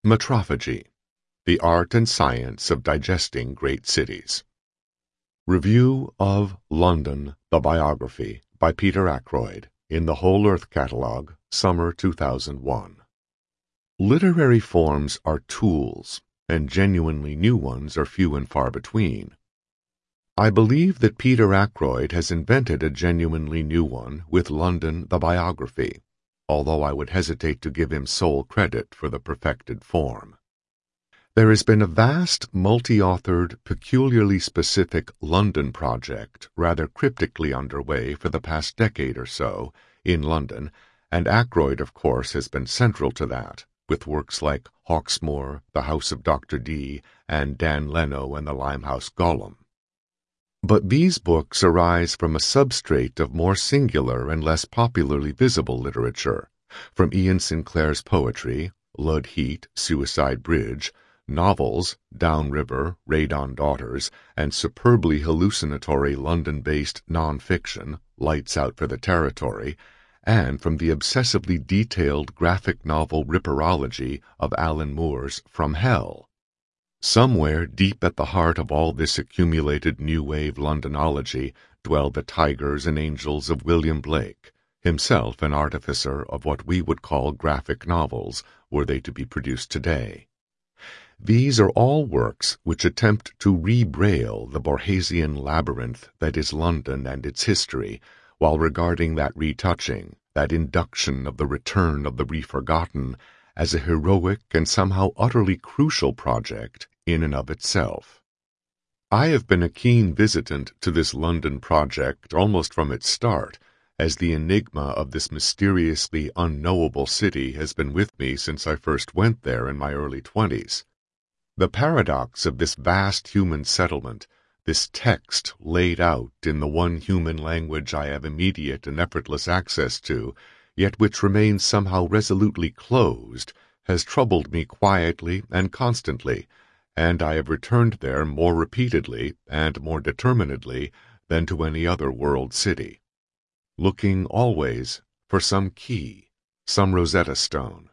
Metrophagy, the Art and Science of Digesting Great Cities. Review of London, the Biography, by Peter Ackroyd, in the Whole Earth Catalogue, Summer 2001. Literary forms are tools, and genuinely new ones are few and far between. I believe that Peter Ackroyd has invented a genuinely new one with London, the Biography, although I would hesitate to give him sole credit for the perfected form. There has been a vast, multi-authored, peculiarly specific London project rather cryptically underway for the past decade or so in London, and Ackroyd, of course, has been central to that, with works like Hawksmoor, The House of Dr. Dee, and Dan Leno and the Limehouse Golem. But these books arise from a substrate of more singular and less popularly visible literature, from Ian Sinclair's poetry, Lud Heat, Suicide Bridge, novels, Downriver, Raid on Daughters, and superbly hallucinatory London-based non-fiction, Lights Out for the Territory, and from the obsessively detailed graphic novel ripperology of Alan Moore's From Hell. Somewhere deep at the heart of all this accumulated new wave Londonology dwell the tigers and angels of William Blake, himself an artificer of what we would call graphic novels were they to be produced today. These are all works which attempt to re-braille the Borgesian labyrinth that is London and its history, while regarding that retouching, that induction of the return of the reforgotten, as a heroic and somehow utterly crucial project in and of itself. I have been a keen visitant to this London project almost from its start, as the enigma of this mysteriously unknowable city has been with me since I first went there in my early 20s. The paradox of this vast human settlement, this text laid out in the one human language I have immediate and effortless access to, yet which remains somehow resolutely closed, has troubled me quietly and constantly, and I have returned there more repeatedly and more determinedly than to any other world city, looking always for some key, some Rosetta Stone.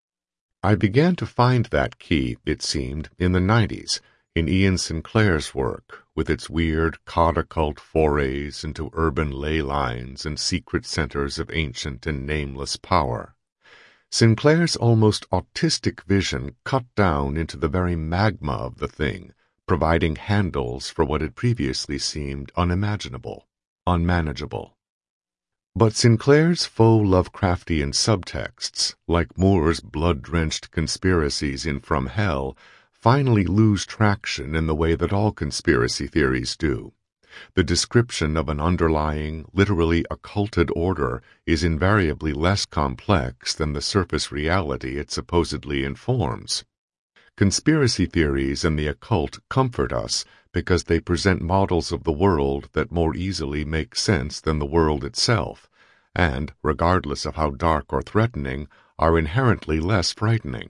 I began to find that key, it seemed, in the 90s, in Ian Sinclair's work, with its weird cod-occult forays into urban ley lines and secret centers of ancient and nameless power. Sinclair's almost autistic vision cut down into the very magma of the thing, providing handles for what had previously seemed unimaginable, unmanageable. But Sinclair's faux Lovecraftian subtexts, like Moore's blood-drenched conspiracies in From Hell, finally lose traction in the way that all conspiracy theories do. The description of an underlying, literally occulted order is invariably less complex than the surface reality it supposedly informs. Conspiracy theories and the occult comfort us because they present models of the world that more easily make sense than the world itself, and, regardless of how dark or threatening, are inherently less frightening.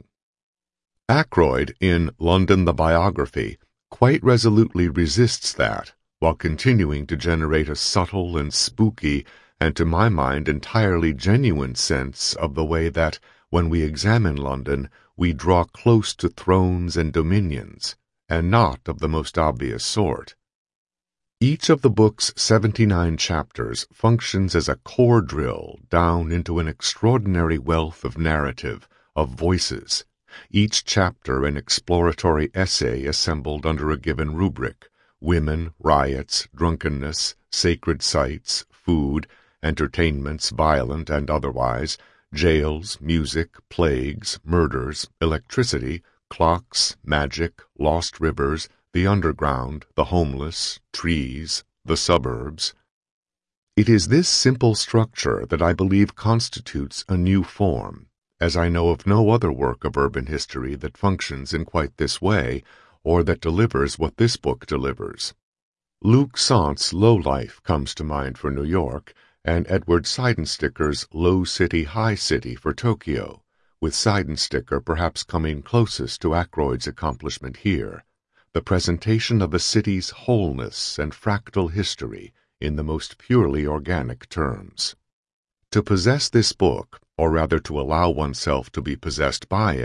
Ackroyd, in London the Biography, quite resolutely resists that, while continuing to generate a subtle and spooky, and to my mind entirely genuine sense of the way that, when we examine London, we draw close to thrones and dominions, and not of the most obvious sort. Each of the book's 79 chapters functions as a core drill down into an extraordinary wealth of narrative, of voices, each chapter an exploratory essay assembled under a given rubric: women, riots, drunkenness, sacred sites, food, entertainments violent and otherwise, jails, music, plagues, murders, electricity, clocks, magic, lost rivers, the underground, the homeless, trees, the suburbs. It is this simple structure that I believe constitutes a new form, as I know of no other work of urban history that functions in quite this way, or that delivers what this book delivers. Luc Sant's Low Life comes to mind for New York, and Edward Seidensticker's Low City, High City for Tokyo, with Seidensticker perhaps coming closest to Ackroyd's accomplishment here, the presentation of a city's wholeness and fractal history in the most purely organic terms. To possess this book, or rather to allow oneself to be possessed by it,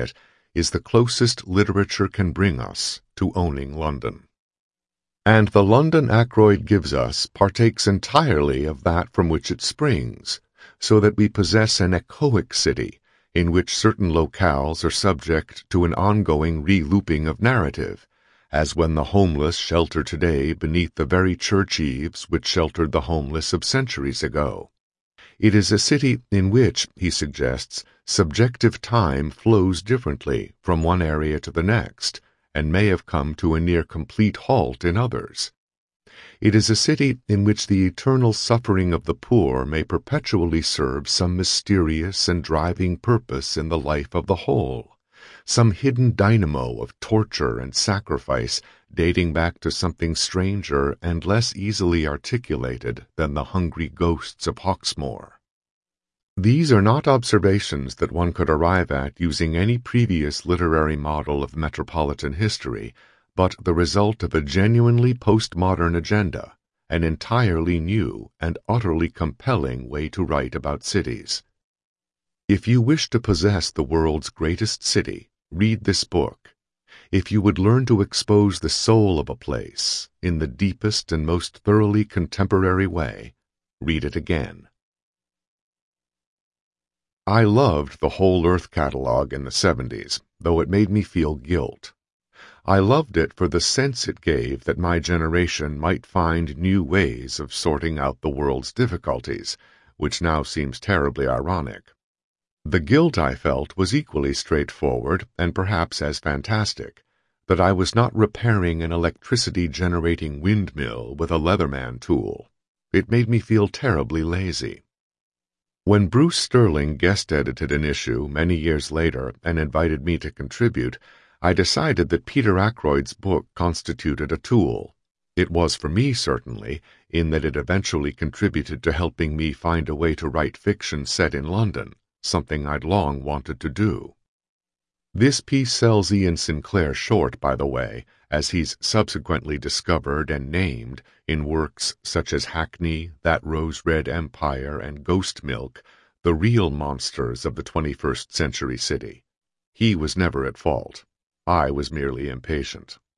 is the closest literature can bring us to owning London. And the London Ackroyd gives us partakes entirely of that from which it springs, so that we possess an echoic city in which certain locales are subject to an ongoing re-looping of narrative, as when the homeless shelter today beneath the very church eaves which sheltered the homeless of centuries ago. It is a city in which, he suggests, subjective time flows differently from one area to the next, and may have come to a near complete halt in others. It is a city in which the eternal suffering of the poor may perpetually serve some mysterious and driving purpose in the life of the whole, some hidden dynamo of torture and sacrifice dating back to something stranger and less easily articulated than the hungry ghosts of Hawksmoor. These are not observations that one could arrive at using any previous literary model of metropolitan history, but the result of a genuinely postmodern agenda, an entirely new and utterly compelling way to write about cities. If you wish to possess the world's greatest city, read this book. If you would learn to expose the soul of a place in the deepest and most thoroughly contemporary way, read it again. I loved the Whole Earth catalog in the 70s, though it made me feel guilt. I loved it for the sense it gave that my generation might find new ways of sorting out the world's difficulties, which now seems terribly ironic. The guilt I felt was equally straightforward and perhaps as fantastic, that I was not repairing an electricity-generating windmill with a Leatherman tool. It made me feel terribly lazy. When Bruce Sterling guest-edited an issue many years later and invited me to contribute, I decided that Peter Ackroyd's book constituted a tool. It was for me, certainly, in that it eventually contributed to helping me find a way to write fiction set in London, something I'd long wanted to do. This piece sells Ian Sinclair short, by the way, as he's subsequently discovered and named in works such as Hackney, That Rose-Red Empire, and Ghost Milk, the real monsters of the 21st century city. He was never at fault. I was merely impatient.